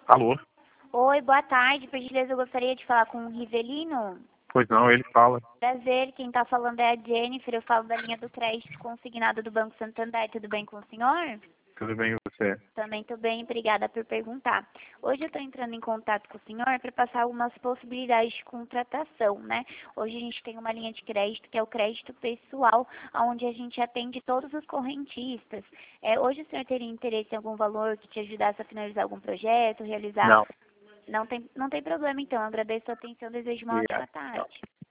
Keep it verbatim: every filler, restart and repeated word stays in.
Alô? Oi, boa tarde. Por gentileza, eu gostaria de falar com o Rivelino. Pois não, ele fala. Prazer, quem está falando é a Jennifer. Eu falo da linha do crédito consignado do Banco Santander. Tudo bem com o senhor? Tudo bem e você? Também estou bem, obrigada por perguntar. Hoje eu estou entrando em contato com o senhor para passar algumas possibilidades de contratação, né? Hoje a gente tem uma linha de crédito que é o crédito pessoal, onde a gente atende todos os correntistas. É, hoje o senhor teria interesse em algum valor que te ajudasse a finalizar algum projeto, realizar... Não, Não tem, não tem problema, então. Eu agradeço a atenção. Desejo uma ótima obrigado. tarde.